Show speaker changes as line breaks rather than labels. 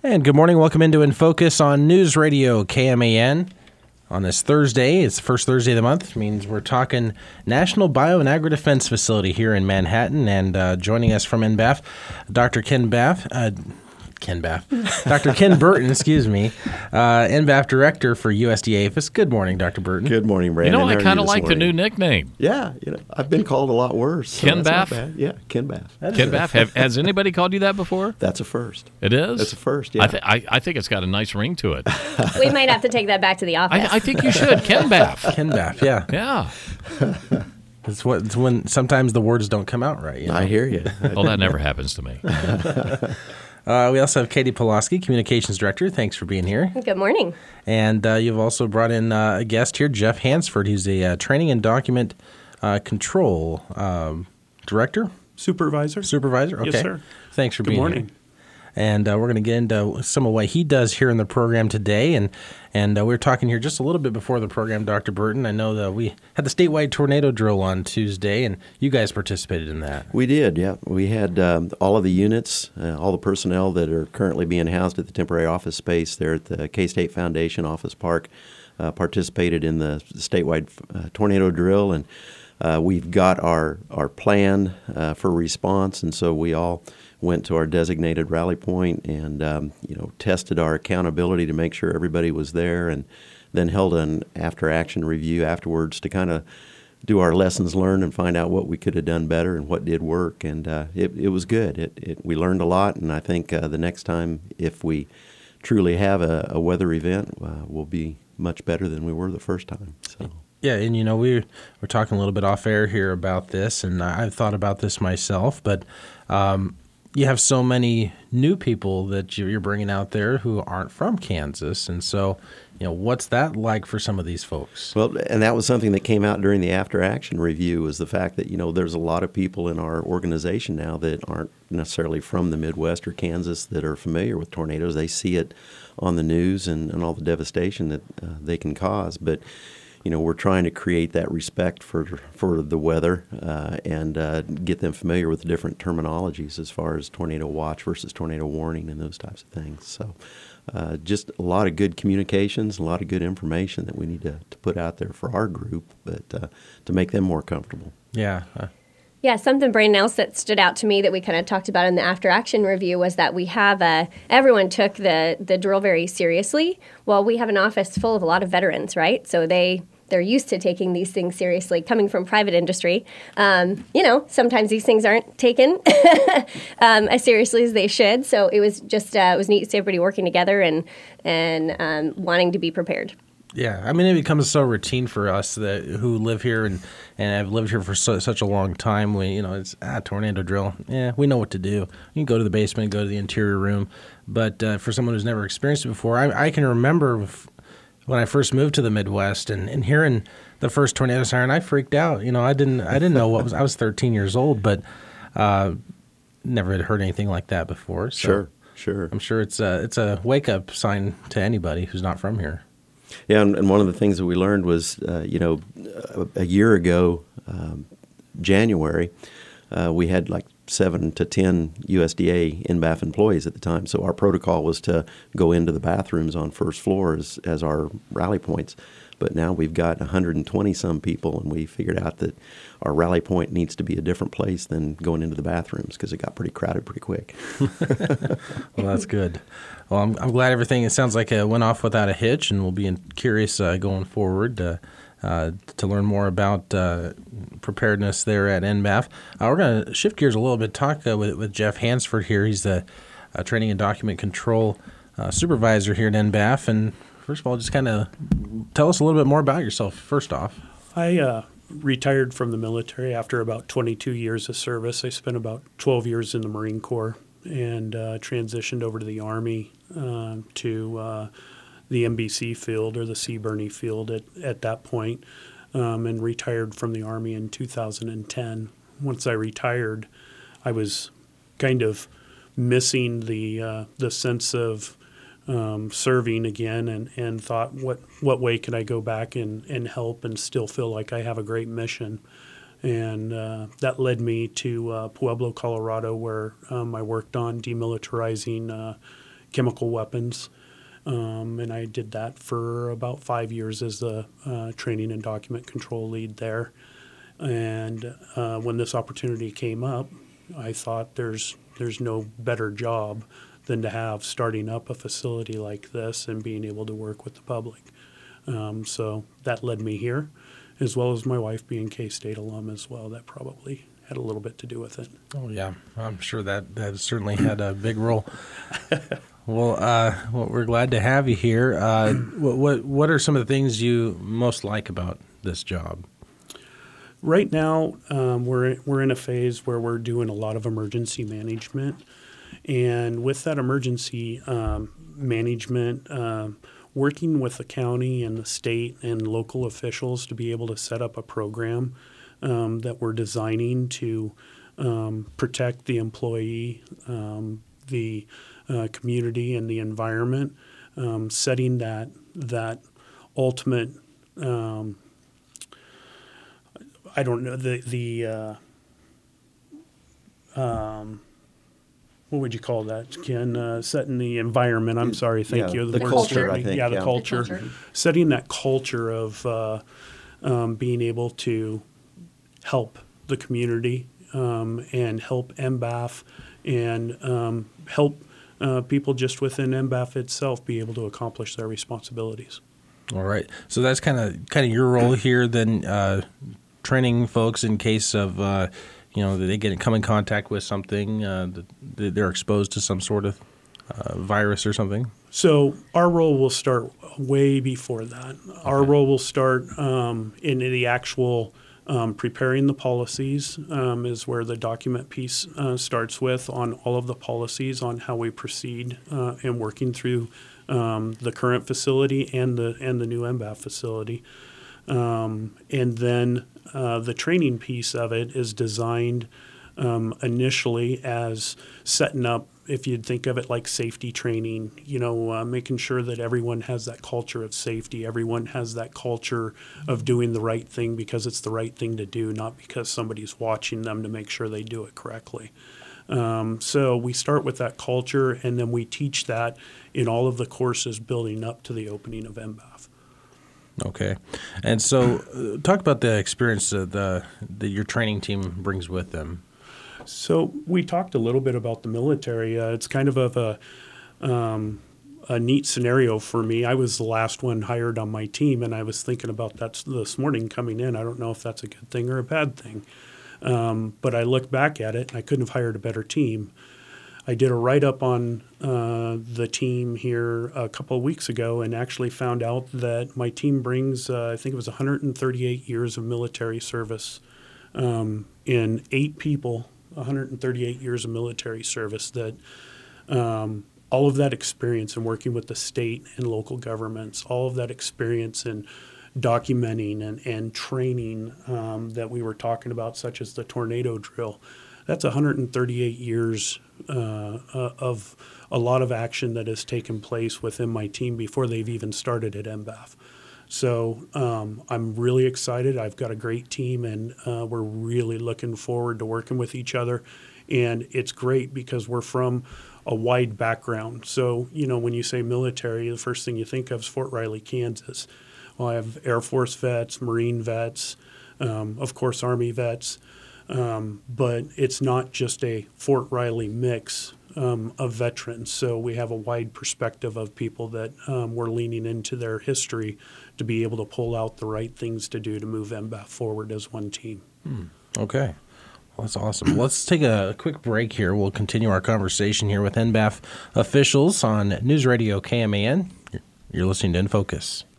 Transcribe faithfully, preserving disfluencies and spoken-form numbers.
And good morning. Welcome into In Focus on News Radio K M A N. On this Thursday, it's the first Thursday of the month, means we're talking National Bio and Agri-Defense Facility here in Manhattan. And uh, joining us from N B A F, Doctor Ken Bath, uh, Ken Bath, Doctor Ken Burton, excuse me, uh, N B A F Director for U S D A APHIS. Good morning, Doctor Burton.
Good morning, Brandon.
You know, I
How are
kind
you
of
this
like the
morning?
new nickname.
Yeah, you know, I've been called a lot worse. so
Ken
that's not
Bath?
bad. Yeah, Ken Bath.
Ken Bath. Have, has anybody called you that before?
That's a first.
It is?
That's a first, yeah.
I, th- I, I think it's got a nice ring to it.
We might have to take that back to the office.
I, I think you should. Ken Bath.
Ken Bath, yeah.
Yeah.
It's, what, it's when sometimes the words don't come out right. You know?
I hear you.
Well, that never happens to me.
Uh, we also have Katie Pulaski, Communications Director. Thanks for being here.
Good morning.
And uh, you've also brought in uh, a guest here, Jeff Hansford. He's a uh, Training and Document uh, Control um, Director?
Supervisor.
Supervisor? Okay.
Yes, sir.
Thanks for
Good
being
morning.
here. And uh, we're going to get into some of what he does here in the program today. And and uh, we were talking here just a little bit before the program, Doctor Burton. I know that we had the statewide tornado drill on Tuesday, and you guys participated in that.
We did, yeah. We had um, all of the units, uh, all the personnel that are currently being housed at the temporary office space there at the K-State Foundation Office Park uh, participated in the statewide uh, tornado drill. And uh, we've got our, our plan uh, for response, and so we all went to our designated rally point and um, you know tested our accountability to make sure everybody was there, and then held an after-action review afterwards to kind of do our lessons learned and find out what we could have done better and what did work. And uh, it, it was good. It, it, we learned a lot, and I think uh, the next time, if we truly have a, a weather event, uh, we'll be much better than we were the first time. So.
Yeah, and you know, we were talking a little bit off air here about this, and I've thought about this myself, but um, you have so many new people that you're bringing out there who aren't from Kansas, and so, you know, what's that like for some of these folks?
Well, and that was something that came out during the after-action review, was the fact that, you know, there's a lot of people in our organization now that aren't necessarily from the Midwest or Kansas that are familiar with tornadoes. They see it on the news and, and all the devastation that uh, they can cause, but you know, we're trying to create that respect for for the weather uh, and uh, get them familiar with the different terminologies as far as tornado watch versus tornado warning and those types of things. So uh, just a lot of good communications, a lot of good information that we need to, to put out there for our group, but uh, to make them more comfortable.
Yeah. Uh,
Yeah, something, Brandon, else that stood out to me that we kind of talked about in the after-action review was that we have a, everyone took the, the drill very seriously. Well, we have an office full of a lot of veterans, right? So they, they're used to taking these things seriously, coming from private industry. Um, you know, sometimes these things aren't taken um, as seriously as they should. So it was just, uh, it was neat to see everybody working together and, and um, wanting to be prepared.
Yeah, I mean, it becomes so routine for us that who live here and, and have lived here for so, such a long time. We, you know, it's ah, tornado drill. Yeah, we know what to do. You can go to the basement, go to the interior room. But uh, for someone who's never experienced it before, I, I can remember when I first moved to the Midwest and, and hearing the first tornado siren, I freaked out. You know, I didn't I didn't know what was. I was thirteen years old, but uh, never had heard anything like that before. So
Sure, sure.
I'm sure it's a it's a wake up sign to anybody who's not from here.
Yeah, and, and one of the things that we learned was, uh, you know, a, a year ago, um, January, uh, we had like seven to ten U S D A N B A F employees at the time. So our protocol was to go into the bathrooms on first floor as, as our rally points. But now we've got one hundred twenty some people, and we figured out that our rally point needs to be a different place than going into the bathrooms because it got pretty crowded pretty quick.
Well, that's good. Well, I'm, I'm glad everything, it sounds like it went off without a hitch, and we'll be in, curious uh, going forward uh, uh, to learn more about uh, preparedness there at N B A F. Uh, we're going to shift gears a little bit, talk uh, with, with Jeff Hansford here. He's the uh, Training and Document Control uh, Supervisor here at N B A F. And first of all, just kind of tell us a little bit more about yourself, first off.
I uh, retired from the military after about twenty-two years of service. I spent about twelve years in the Marine Corps and uh, transitioned over to the Army uh, to uh, the M B C field, or the C. Burney field at, at that point, um, and retired from the Army in two thousand ten. Once I retired, I was kind of missing the uh, the sense of um, serving again, and, and thought, what what way could I go back and, and help and still feel like I have a great mission? And uh, that led me to uh, Pueblo, Colorado, where um, I worked on demilitarizing uh, chemical weapons. Um, and I did that for about five years as the uh, training and document control lead there. And uh, when this opportunity came up, I thought there's there's no better job than to have starting up a facility like this and being able to work with the public. Um, so that led me here, as well as my wife being K-State alum as well. That probably had a little bit to do with it.
Oh yeah, I'm sure that that certainly had a big role. Well, uh, well, we're glad to have you here. Uh, what, what what are some of the things you most like about this job?
Right now, um, we're we're in a phase where we're doing a lot of emergency management, and with that emergency um, management, um, working with the county and the state and local officials to be able to set up a program um, that we're designing to um, protect the employee, um, the uh, community, and the environment, um, setting that that ultimate. Um, I don't know the the uh, um, what would you call that, Ken? Uh, setting the environment. I'm sorry. Thank
Yeah,
you.
the
word's
culture,
slipped
I
me.
think,
Yeah, the
yeah.
culture.
The culture.
Setting that culture of uh, um, being able to help the community um, and help M B A F and um, help uh, people just within M B A F itself be able to accomplish their responsibilities.
All right, so that's kind of kind of your role here, then, uh, training folks in case of uh, you know that they get come in contact with something uh, that they're exposed to some sort of uh, virus or something.
So our role will start way before that. Our
Okay.
role will start um, in the actual um, preparing the policies um, is where the document piece uh, starts with on all of the policies on how we proceed uh, in working through um, the current facility and the and the new M B A F facility. Um, and then uh, the training piece of it is designed um, initially as setting up, if you'd think of it like safety training, you know, uh, making sure that everyone has that culture of safety. Everyone has that culture of doing the right thing because it's the right thing to do, not because somebody's watching them to make sure they do it correctly. Um, so we start with that culture, and then we teach that in all of the courses building up to the opening of M B A F.
Okay, and so uh, talk about the experience that the that your training team brings with them.
So we talked a little bit about the military. Uh, it's kind of a, a, um, a neat scenario for me. I was the last one hired on my team, and I was thinking about that this morning coming in. I don't know if that's a good thing or a bad thing. Um, but I look back at it, and I couldn't have hired a better team. I did a write-up on uh, the team here a couple of weeks ago and actually found out that my team brings, uh, I think it was one hundred thirty-eight years of military service um, in eight people, one hundred thirty-eight years of military service that um, all of that experience in working with the state and local governments, all of that experience in documenting and, and training um, that we were talking about, such as the tornado drill. That's one hundred thirty-eight years uh, uh, of a lot of action that has taken place within my team before they've even started at M B A F. So um, I'm really excited. I've got a great team, and uh, we're really looking forward to working with each other. And it's great because we're from a wide background. So, you know, when you say military, the first thing you think of is Fort Riley, Kansas. Well, I have Air Force vets, Marine vets, um, of course, Army vets. Um, but it's not just a Fort Riley mix um, of veterans. So we have a wide perspective of people that um, we're leaning into their history to be able to pull out the right things to do to move M B A F forward as one team.
Hmm. Okay. Well, that's awesome. Let's take a quick break here. We'll continue our conversation here with N B A F officials on News Radio K M A N. You're listening to In Focus.